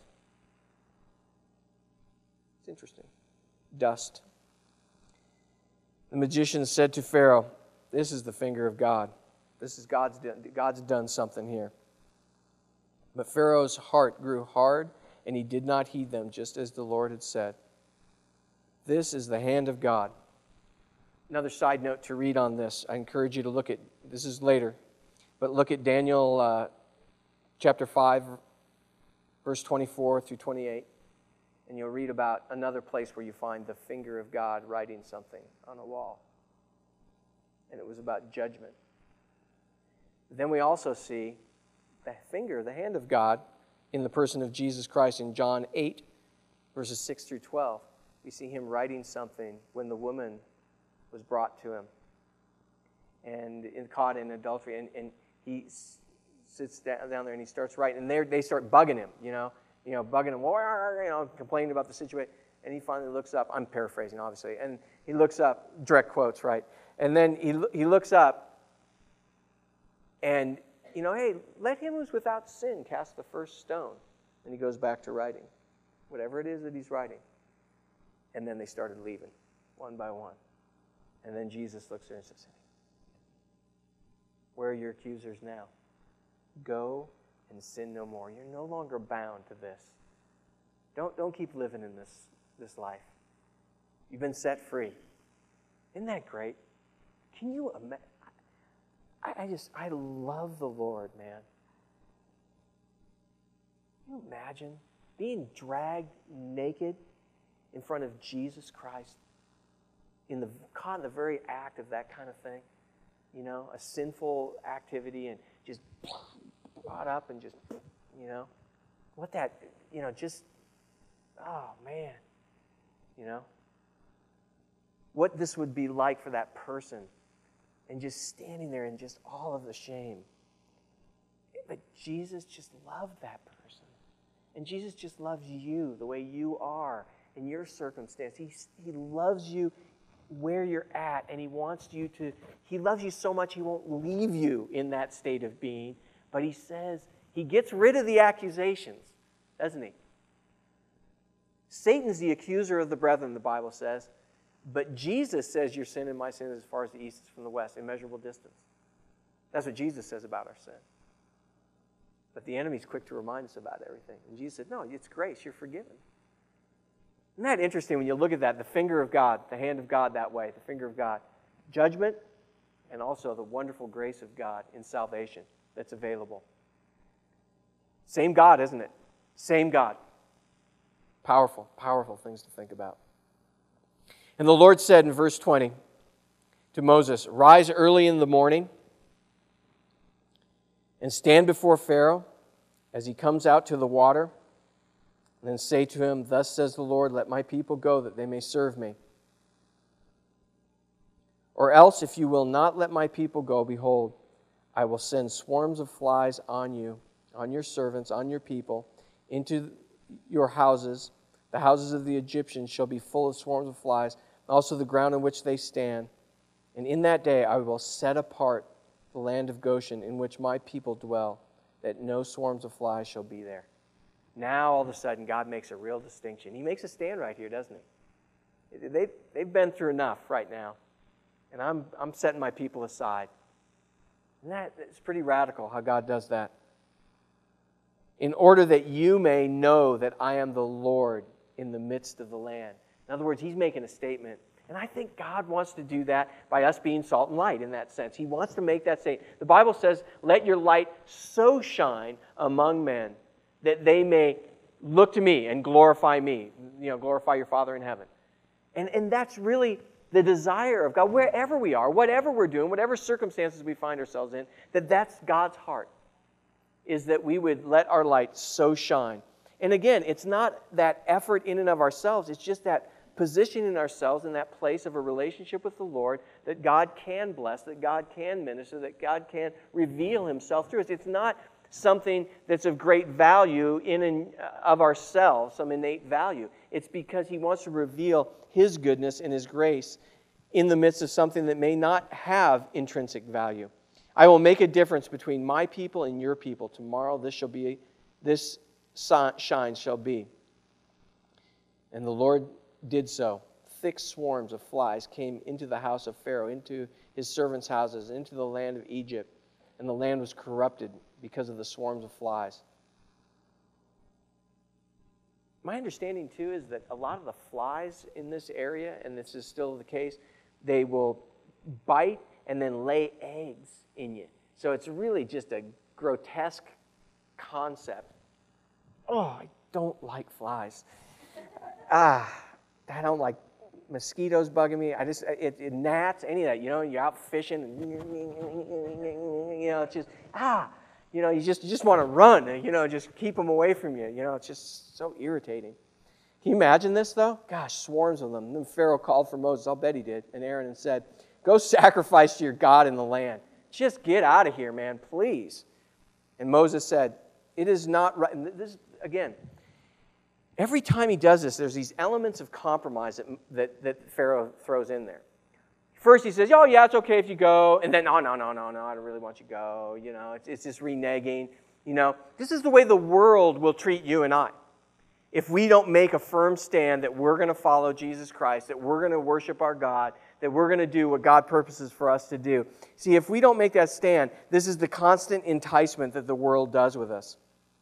It's interesting. Dust. The magician said to Pharaoh, this is the finger of God. This is God's done, God's done something here. But Pharaoh's heart grew hard, and he did not heed them, just as the Lord had said. This is the hand of God. Another side note to read on this. I encourage you to look at, this is later, but look at Daniel uh, chapter five, verse twenty-four through twenty-eight, and you'll read about another place where you find the finger of God writing something on a wall. And it was about judgment. Then we also see the finger, the hand of God, in the person of Jesus Christ in John eight, verses six through twelve. We see him writing something when the woman was brought to him and caught in adultery. And, and he s- sits down, down there and he starts writing. And they start bugging him, you know, you know, bugging him, you know, complaining about the situation. And he finally looks up. I'm paraphrasing, obviously. And he looks up, direct quotes, right? And then he he looks up and, you know, hey, let him who's without sin cast the first stone. And he goes back to writing, whatever it is that he's writing. And then they started leaving, one by one. And then Jesus looks there and says, where are your accusers now? Go and sin no more. You're no longer bound to this. Don't, don't keep living in this, this life. You've been set free. Isn't that great? Can you imagine? I, I just, I love the Lord, man. Can you imagine being dragged naked in front of Jesus Christ, in the caught in the very act of that kind of thing? You know, a sinful activity, and just brought up and just, you know, what that, you know, just, oh, man, you know, what this would be like for that person, and just standing there in just all of the shame. But Jesus just loved that person. And Jesus just loves you the way you are in your circumstance. He, he loves you where you're at, and he wants you to, he loves you so much he won't leave you in that state of being. But he says, he gets rid of the accusations, doesn't he? Satan's the accuser of the brethren, the Bible says. But Jesus says your sin and my sin is as far as the east is from the west, immeasurable distance. That's what Jesus says about our sin. But the enemy's quick to remind us about everything. And Jesus said, no, it's grace, you're forgiven. Isn't that interesting when you look at that? The finger of God, the hand of God that way, the finger of God. Judgment, and also the wonderful grace of God in salvation that's available. Same God, isn't it? Same God. Powerful, powerful things to think about. And the Lord said in verse twenty to Moses, "Rise early in the morning and stand before Pharaoh as he comes out to the water, and then say to him, 'Thus says the Lord, let my people go that they may serve me. Or else, if you will not let my people go, behold, I will send swarms of flies on you, on your servants, on your people, into your houses. The houses of the Egyptians shall be full of swarms of flies, also the ground on which they stand. And in that day I will set apart the land of Goshen in which my people dwell, that no swarms of flies shall be there.'" Now, all of a sudden, God makes a real distinction. He makes a stand right here, doesn't he? They've, they've been through enough right now. And I'm, I'm setting my people aside. And that, it's pretty radical how God does that. "In order that you may know that I am the Lord in the midst of the land." In other words, he's making a statement. And I think God wants to do that by us being salt and light in that sense. He wants to make that statement. The Bible says, "Let your light so shine among men that they may look to me and glorify me." You know, glorify your Father in heaven. And, and that's really the desire of God, wherever we are, whatever we're doing, whatever circumstances we find ourselves in, that that's God's heart, is that we would let our light so shine. And again, it's not that effort in and of ourselves, it's just that positioning ourselves in that place of a relationship with the Lord that God can bless, that God can minister, that God can reveal himself through us. It's not something that's of great value in and of ourselves, some innate value. It's because he wants to reveal his goodness and his grace in the midst of something that may not have intrinsic value. "I will make a difference between my people and your people. Tomorrow this shall be, this shine shall be." And the Lord did so. Thick swarms of flies came into the house of Pharaoh, into his servants' houses, into the land of Egypt, and the land was corrupted because of the swarms of flies. My understanding, too, is that a lot of the flies in this area, and this is still the case, they will bite and then lay eggs in you. So it's really just a grotesque concept. Oh, I don't like flies. Ah, I don't like mosquitoes bugging me. I just, it, it gnats, any of that. You know, you're out fishing, and, you know, it's just, ah, you know, you just, you just want to run, you know, just keep them away from you. You know, it's just so irritating. Can you imagine this, though? Gosh, swarms of them. Then Pharaoh called for Moses, I'll bet he did, and Aaron, and said, "Go sacrifice to your God in the land. Just get out of here, man, please." And Moses said, "It is not right." And this, again, every time he does this, there's these elements of compromise that, that, that Pharaoh throws in there. First he says, "Oh, yeah, it's okay if you go." And then, "No, no, no, no, no, I don't really want you to go." You know, it's, it's just reneging. You know, this is the way the world will treat you and I. If we don't make a firm stand that we're going to follow Jesus Christ, that we're going to worship our God, that we're going to do what God purposes for us to do. See, if we don't make that stand, this is the constant enticement that the world does with us.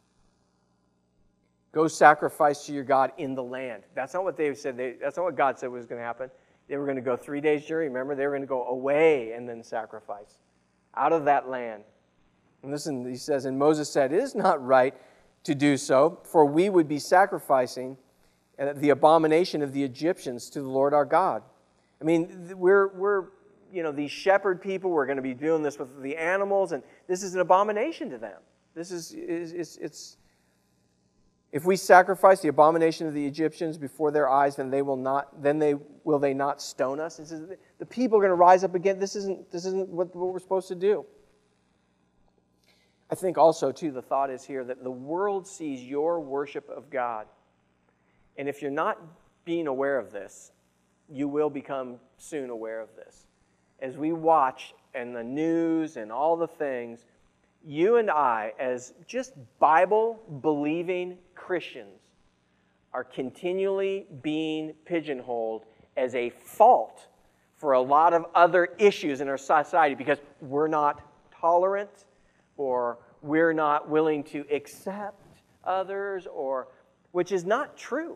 Go sacrifice to your God in the land. That's not what they said. They, that's not what God said was going to happen. They were going to go three days journey. Remember, they were going to go away and then sacrifice out of that land. And listen, he says, and Moses said, "It is not right to do so, for we would be sacrificing the abomination of the Egyptians to the Lord our God." I mean, we're, we're you know, these shepherd people, we're going to be doing this with the animals, and this is an abomination to them. This is, it's, it's if we sacrifice the abomination of the Egyptians before their eyes, then they will not, then they will they not stone us? This is, the people are going to rise up again. This isn't, this isn't what, what we're supposed to do. I think also, too, the thought is here that the world sees your worship of God. And if you're not being aware of this, you will become soon aware of this. As we watch and the news and all the things, you and I, as just Bible-believing Christians, are continually being pigeonholed as a fault for a lot of other issues in our society because we're not tolerant, or we're not willing to accept others, or which is not true.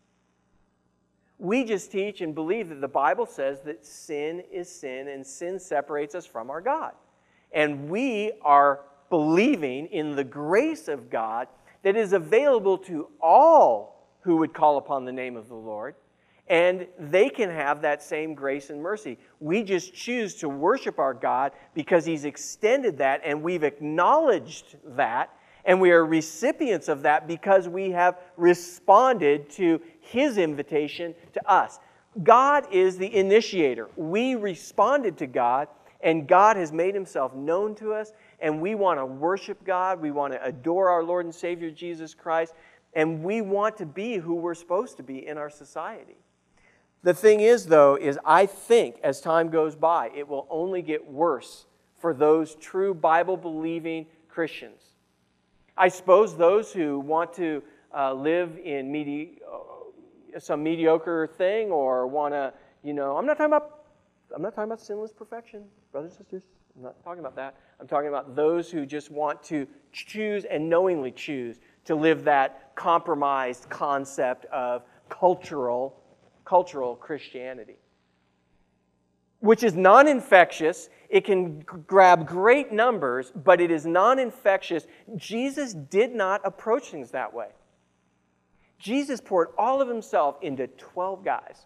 We just teach and believe that the Bible says that sin is sin, and sin separates us from our God. And we are believing in the grace of God that is available to all who would call upon the name of the Lord, and they can have that same grace and mercy. We just choose to worship our God because He's extended that, and we've acknowledged that, and we are recipients of that because we have responded to His invitation to us. God is the initiator. We responded to God, and God has made Himself known to us, and we want to worship God. We want to adore our Lord and Savior Jesus Christ, and we want to be who we're supposed to be in our society. The thing is, though, is I think as time goes by, it will only get worse for those true Bible-believing Christians. I suppose those who want to uh, live in medi- uh, some mediocre thing or want to, you know, I'm not talking about, I'm not talking about sinless perfection, brothers and sisters. I'm not talking about that. I'm talking about those who just want to choose and knowingly choose to live that compromised concept of cultural, cultural Christianity, which is non-infectious. It can grab great numbers, but it is non-infectious. Jesus did not approach things that way. Jesus poured all of Himself into twelve guys.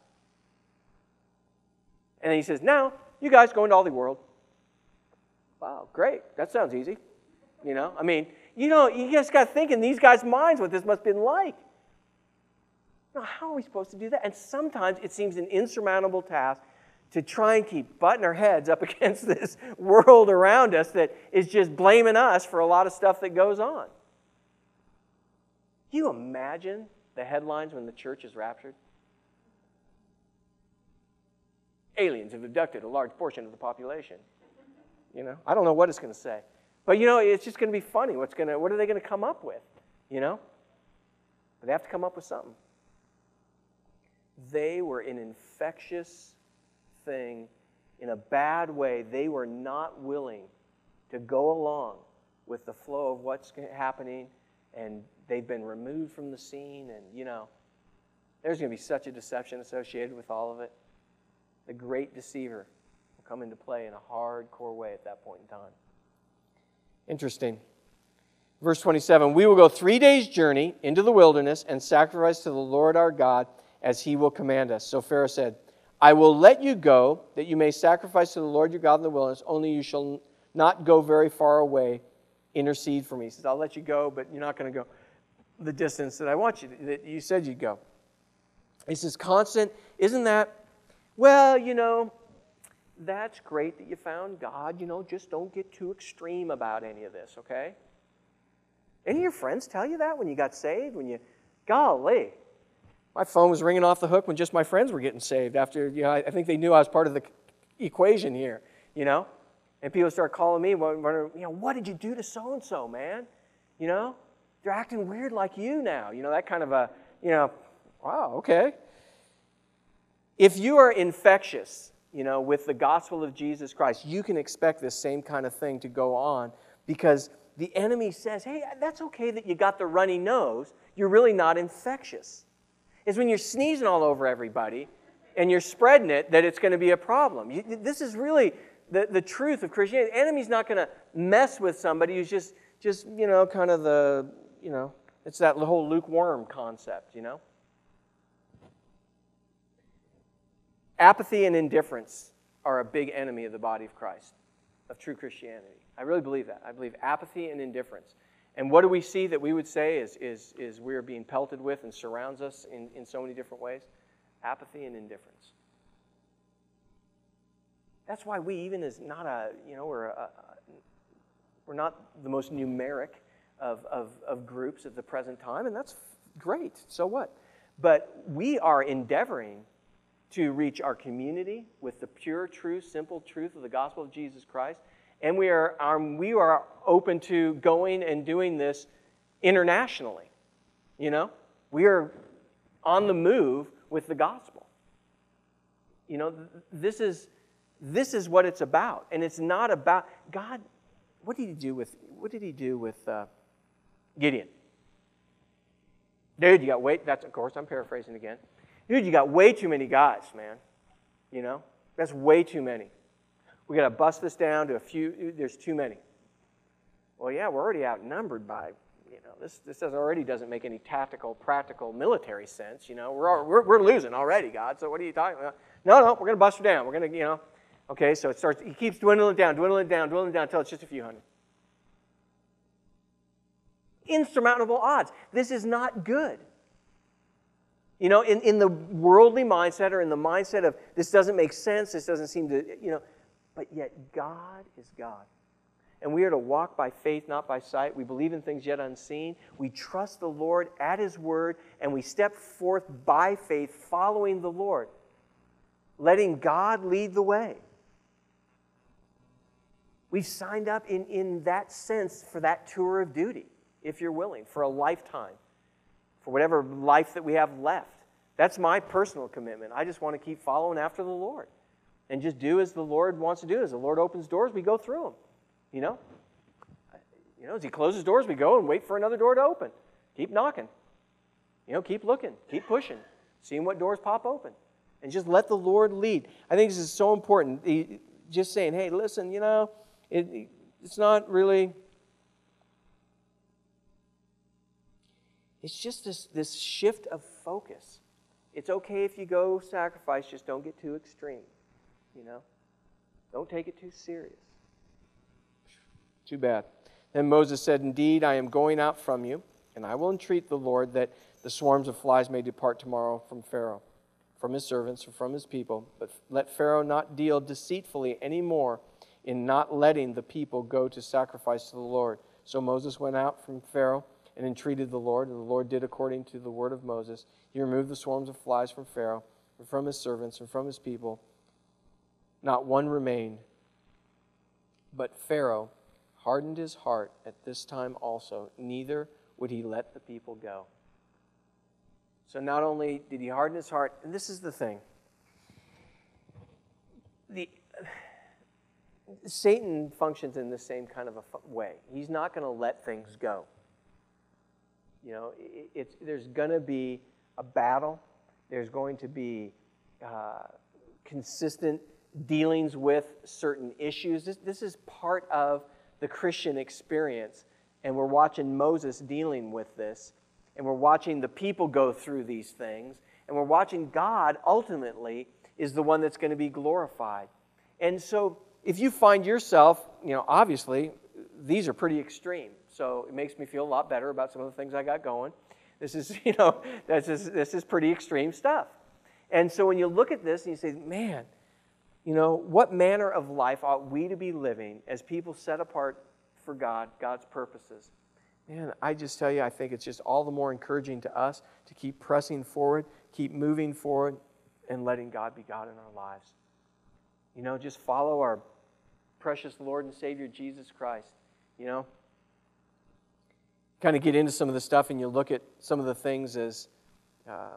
And then He says, now, you guys go into all the world. Wow, great. That sounds easy. You know, I mean, you know, you just got to think in these guys' minds what this must have been like. Now, how are we supposed to do that? And sometimes it seems an insurmountable task to try and keep butting our heads up against this world around us that is just blaming us for a lot of stuff that goes on. Can you imagine the headlines when the church is raptured? Aliens have abducted a large portion of the population. You know, I don't know what it's going to say. But, you know, it's just going to be funny. What's going to, what are they going to come up with? You know? But they have to come up with something. They were an infectious thing in a bad way. They were not willing to go along with the flow of what's happening, and they've been removed from the scene, and, you know, there's going to be such a deception associated with all of it. The great deceiver will come into play in a hardcore way at that point in time. Interesting. Verse twenty-seven, we will go three days' journey into the wilderness and sacrifice to the Lord our God as He will command us. So Pharaoh said, I will let you go, that you may sacrifice to the Lord your God in the wilderness, only you shall not go very far away. Intercede for me. He says, I'll let you go, but you're not going to go the distance that I want you to, that you said you'd go. He says, constant, isn't that, well, you know, that's great that you found God. You know, just don't get too extreme about any of this, okay? Any of your friends tell you that when you got saved? When you, golly, my phone was ringing off the hook when just my friends were getting saved. After, you know, I think they knew I was part of the equation here, you know? And people start calling me, wondering, you know, what did you do to so-and-so, man? You know, they're acting weird like you now. You know, that kind of a, you know, wow, okay. If you are infectious, you know, with the gospel of Jesus Christ, you can expect this same kind of thing to go on because the enemy says, hey, that's okay that you got the runny nose. You're really not infectious. It's when you're sneezing all over everybody and you're spreading it that it's going to be a problem. You, this is really the, the truth of Christianity. The enemy's not going to mess with somebody who's just, just, you know, kind of the, you know, it's that whole lukewarm concept, you know. Apathy and indifference are a big enemy of the body of Christ, of true Christianity. I really believe that. I believe apathy and indifference. And what do we see that we would say is, is, is we're being pelted with and surrounds us in, in so many different ways? Apathy and indifference. That's why we, even as not a, you know, we're, a, a, we're not the most numeric of, of, of groups at the present time, and that's great. So what? But we are endeavoring to reach our community with the pure, true, simple truth of the gospel of Jesus Christ. And we are, are, we are open to going and doing this internationally. You know? We are on the move with the gospel. You know, this is, this is what it's about. And it's not about, God, what did He do with, what did He do with uh, Gideon? Dude, you got, wait, that's, of course, I'm paraphrasing again. Dude, you got way too many guys, man. You know? That's way too many. We got to bust this down to a few. There's too many. Well, yeah, we're already outnumbered by, you know, this this does already doesn't make any tactical, practical, military sense. You know, we're, all, we're we're losing already, God. So what are you talking about? No, no, we're going to bust her down. We're going to, you know, okay. So it starts. He keeps dwindling down, dwindling down, dwindling down until it's just a few hundred. Insurmountable odds. This is not good. You know, in, in the worldly mindset or in the mindset of this doesn't make sense, this doesn't seem to, you know, but yet God is God. And we are to walk by faith, not by sight. We believe in things yet unseen. We trust the Lord at His word, and we step forth by faith, following the Lord, letting God lead the way. We've signed up in, in that sense for that tour of duty, if you're willing, for a lifetime, for whatever life that we have left. That's my personal commitment. I just want to keep following after the Lord and just do as the Lord wants to do. As the Lord opens doors, we go through them. You know, you know, as He closes doors, we go and wait for another door to open. Keep knocking. You know, keep looking, keep pushing, seeing what doors pop open, and just let the Lord lead. I think this is so important. He, just saying, hey, listen, you know, it, it's not really. It's just this this shift of focus. It's okay if you go sacrifice, just don't get too extreme. You know, don't take it too serious. Too bad. Then Moses said, indeed, I am going out from you, and I will entreat the Lord that the swarms of flies may depart tomorrow from Pharaoh, from his servants, or from his people. But let Pharaoh not deal deceitfully any more in not letting the people go to sacrifice to the Lord. So Moses went out from Pharaoh and entreated the Lord, and the Lord did according to the word of Moses. He removed the swarms of flies from Pharaoh, and from his servants, and from his people. Not one remained. But Pharaoh hardened his heart at this time also, neither would he let the people go. So not only did he harden his heart, and this is the thing. The, Satan functions in the same kind of a way. He's not going to let things go. You know, it, it's, there's going to be a battle. There's going to be uh, consistent dealings with certain issues. This, this is part of the Christian experience, and we're watching Moses dealing with this, and we're watching the people go through these things, and we're watching God ultimately is the one that's going to be glorified. And so if you find yourself, you know, obviously these are pretty extreme, so it makes me feel a lot better about some of the things I got going. This is, you know, this is, this is pretty extreme stuff. And so when you look at this and you say, man, you know, what manner of life ought we to be living as people set apart for God, God's purposes? Man, I just tell you, I think it's just all the more encouraging to us to keep pressing forward, keep moving forward, and letting God be God in our lives. You know, just follow our precious Lord and Savior, Jesus Christ. You know, kind of get into some of the stuff and you look at some of the things as... Um,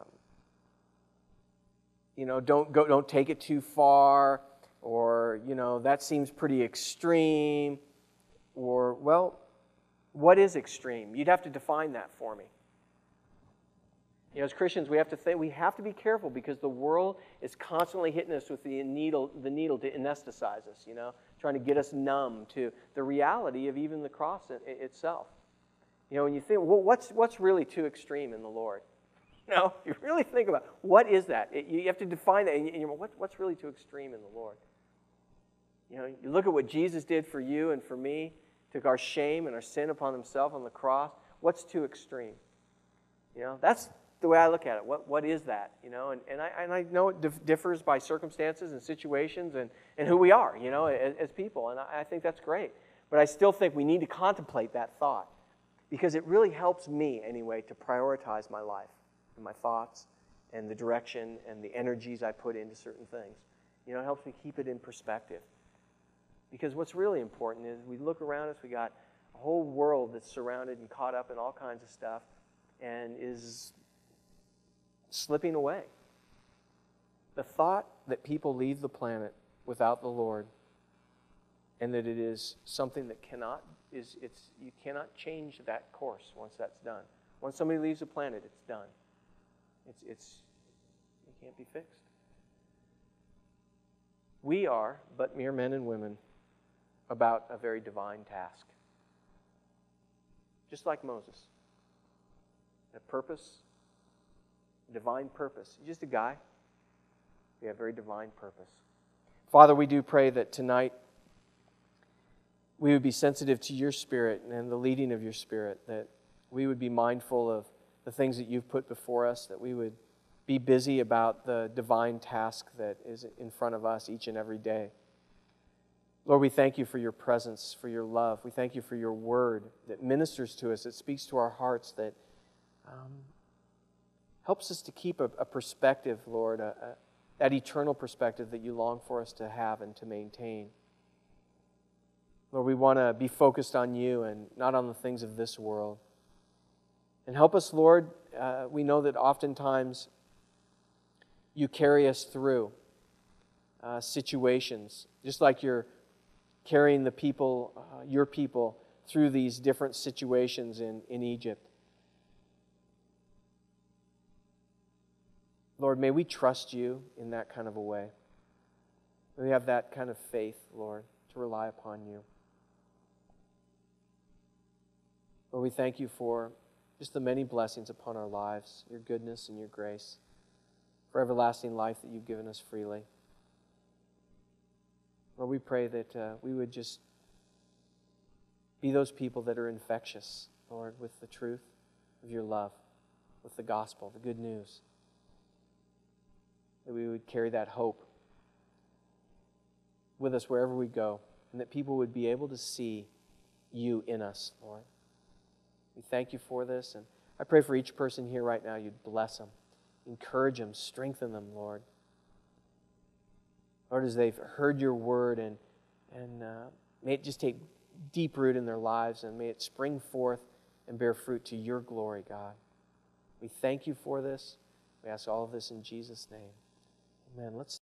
You know, don't go, don't take it too far, or, you know, that seems pretty extreme, or, well, what is extreme? You'd have to define that for me. You know, as Christians, we have to think, we have to be careful because the world is constantly hitting us with the needle, the needle to anesthetize us, you know, trying to get us numb to the reality of even the cross itself. You know, when you think, well, what's what's really too extreme in the Lord? No, you really think about what is that? It, you have to define that. And you, what, what's really too extreme in the Lord? You know, you look at what Jesus did for you and for me, took our shame and our sin upon Himself on the cross. What's too extreme? You know, that's the way I look at it. What what is that? You know, and, and I and I know it dif- differs by circumstances and situations and, and who we are. You know, as, as people, and I, I think that's great. But I still think we need to contemplate that thought because it really helps me anyway to prioritize my life. And my thoughts and the direction and the energies I put into certain things. You know, it helps me keep it in perspective. Because what's really important is we look around us, we got a whole world that's surrounded and caught up in all kinds of stuff and is slipping away. The thought that people leave the planet without the Lord and that it is something that cannot, is it's you cannot change that course once that's done. Once somebody leaves the planet, it's done. It's, it's, it can't be fixed. We are but mere men and women about a very divine task. just like Moses. A purpose, a divine purpose. He's just a guy. We have very divine purpose. Father, we do pray that tonight we would be sensitive to your Spirit and the leading of your Spirit, that we would be mindful of the things that you've put before us, that we would be busy about the divine task that is in front of us each and every day. Lord, we thank you for your presence, for your love. We thank you for your word that ministers to us, that speaks to our hearts, that um, helps us to keep a, a perspective, Lord, a, a, that eternal perspective that you long for us to have and to maintain. Lord, we want to be focused on you and not on the things of this world. And help us, Lord. Uh, we know that oftentimes you carry us through uh, situations, just like you're carrying the people, uh, your people, through these different situations in, in Egypt. Lord, may we trust you in that kind of a way. May we have that kind of faith, Lord, to rely upon you. Lord, we thank you for just the many blessings upon our lives, your goodness and your grace, for everlasting life that you've given us freely. Lord, we pray that uh, we would just be those people that are infectious, Lord, with the truth of your love, with the gospel, the good news. That we would carry that hope with us wherever we go, and that people would be able to see you in us, Lord. We thank you for this, and I pray for each person here right now, you'd bless them, encourage them, strengthen them, Lord. Lord, as they've heard your word, and, and uh, may it just take deep root in their lives, and may it spring forth and bear fruit to your glory, God. We thank you for this. We ask all of this in Jesus' name. Amen. Let's